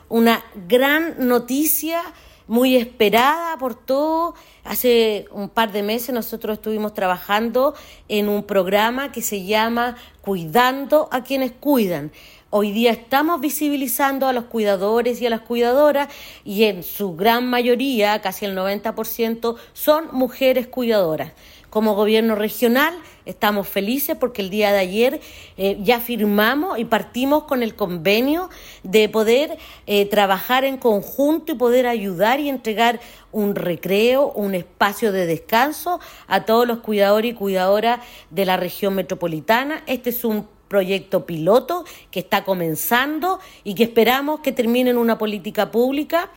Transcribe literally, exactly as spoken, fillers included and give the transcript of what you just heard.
una gran noticia muy esperada por todos. Hace un par de meses nosotros estuvimos trabajando en un programa que se llama Cuidando a quienes cuidan. Hoy día estamos visibilizando a los cuidadores y a las cuidadoras y en su gran mayoría, casi el noventa por ciento, son mujeres cuidadoras. Como gobierno regional estamos felices porque el día de ayer eh, ya firmamos y partimos con el convenio de poder eh, trabajar en conjunto y poder ayudar y entregar un recreo, un espacio de descanso a todos los cuidadores y cuidadoras de la región metropolitana. Este es un proyecto piloto que está comenzando y que esperamos que termine en una política pública